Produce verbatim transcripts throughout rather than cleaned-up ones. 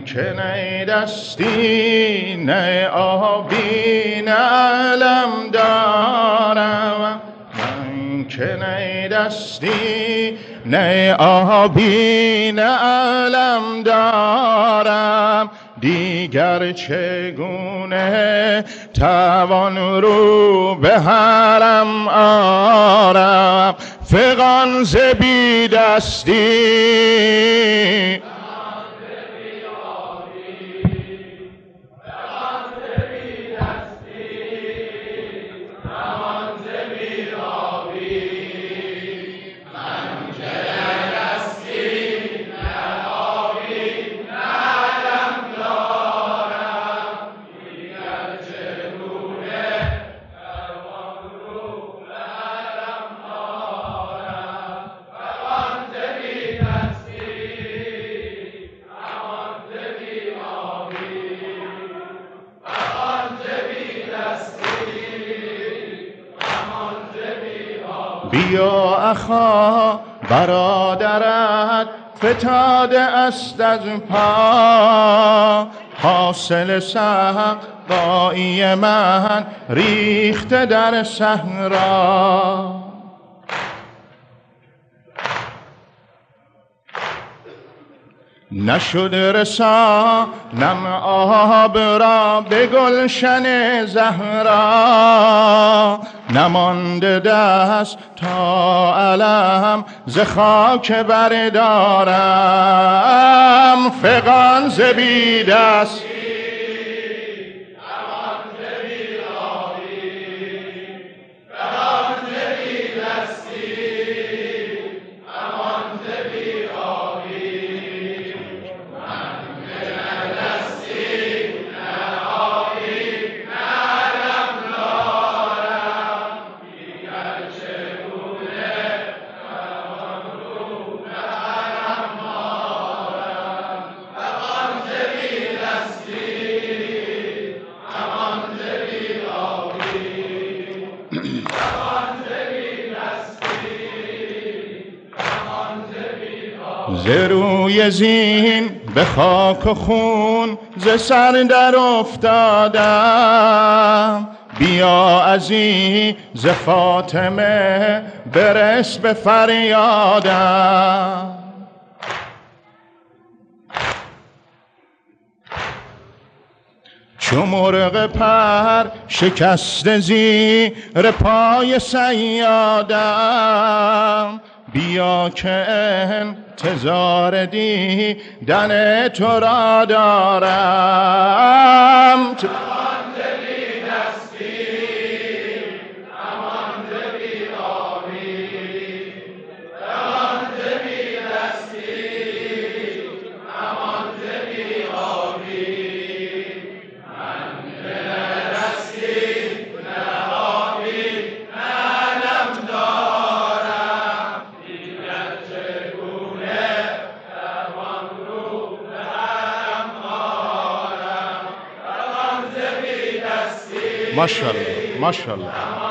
که نه دستی نه آبی نه علم دارم، من که نه دستی نه آبی نه علم دارم، دیگر چگونه توان رو به حرم آرم. فغان ز بی دستی بیا اخا برادرت فتاده است از پا، حاصل سقایی من ریخته در صحرا. نشد رسانم آب را به گلشن زهرا، نمانده دست تا علم ز خاک بردارم. فغان ز بی دست ز روی زین به خاک و خون ز سر در افتادم. بیا عزیز ز فاطمه برس به فریادم. چو مرغ پر شکست زیر پای صیادم. بیا که انتظار دیدن تو را دارم. ماشاءالله ماشاءالله.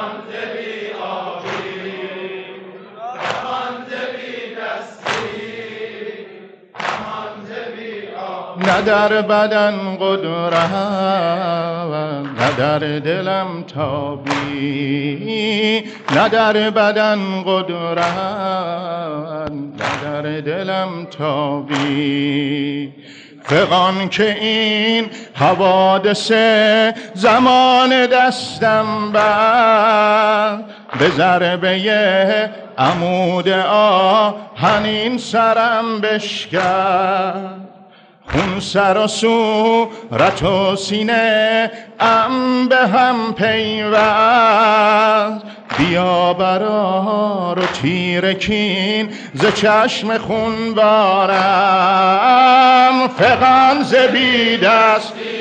نه در بدن قدرت نه در دلم تابی، نه در بدن قدرت نه در دلم تابی. فغان که این حوادث زمان دستم بر، به ضربه عمود آهنین سرم بشکن. خون سر و صورت و سینه ام به هم پیوست. بیا برار و تیر کین ز چشم خون بارم. فغان ز بی دستی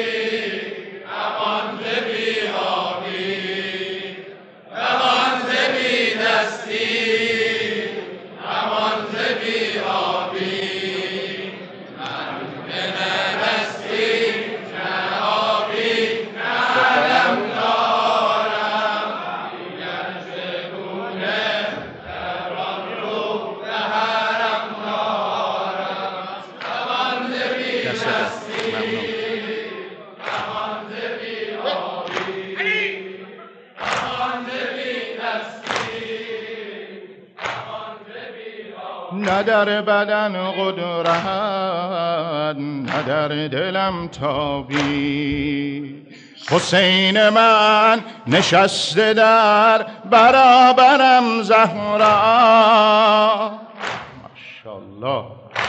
امان ز بی آبی، فغان ز بی دستی امان ز بی آبی. That's it. نه در بدن قدرت نه در دلم تابی. حسین من نشسته در برابرم زهرا. ماشاءالله.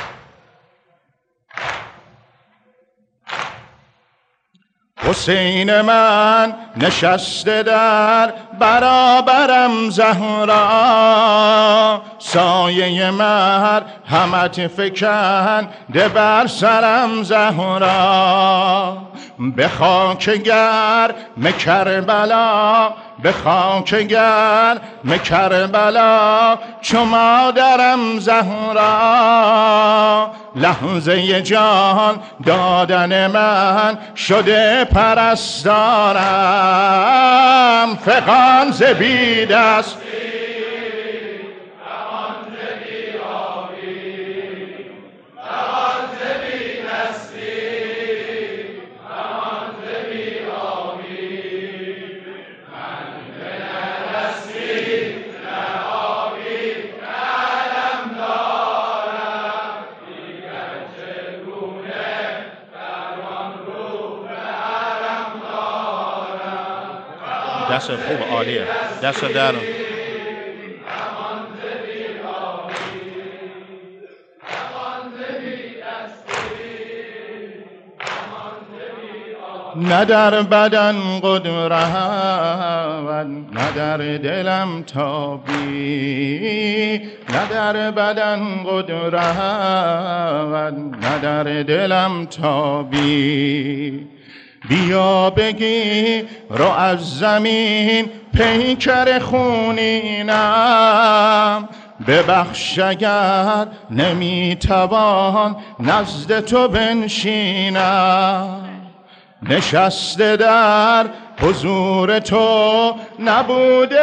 حسین من نشسته در برابرم زهرا. سایه مرحمت فکنده بر سرم زهرا. به خاک گرم کربلا به خاک گرم کربلا چو مادرم زهرا. لحظه جان دادن من شده پرستارم. فغان ز بی دست دست خوب عالیه. دست در نه در بدن قدرت نه در دلم تابی. نه در بدن قدرت نه در دلم تابی. بیا بگی رو از زمین پیکر خونینم. ببخش اگر نمیتوان نزد تو بنشینم. نشسته در حضور تو نبوده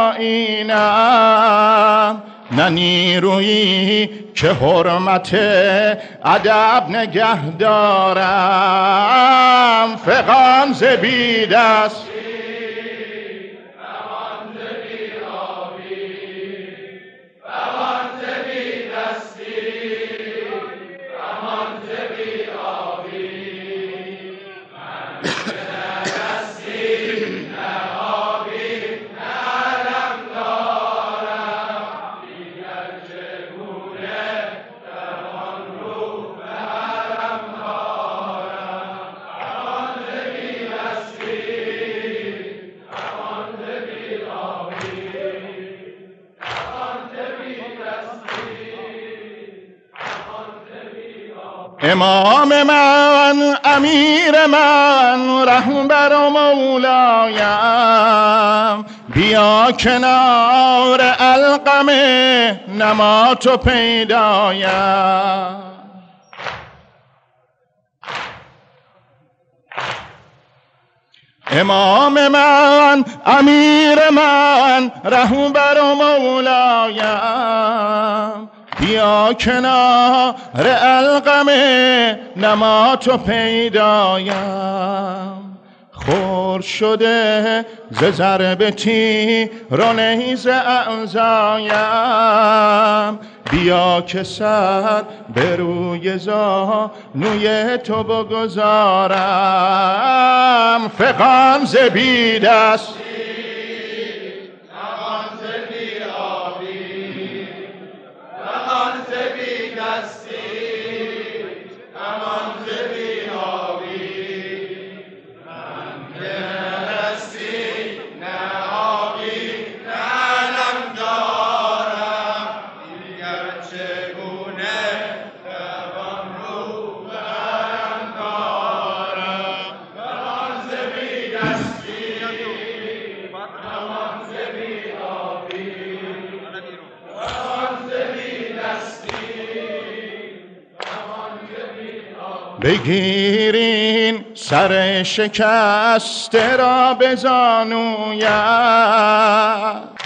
آیینم. نه نیرویی که حرمت ادب نگه دارم. فغان ز بی دست امام من امیر من رهبر و مولایم. بیا کنار القمه نمات و پیدایم. امام من امیر من رهبر و مولایم. بیا کنار القمه نمات و پیدایم. خور شده ز ضرب تیر و نیز اعضایم. بیا که سر به روی زانوی تو بگذارم. فغان ز بی دست بگیرین سر شکسته را به زانویم.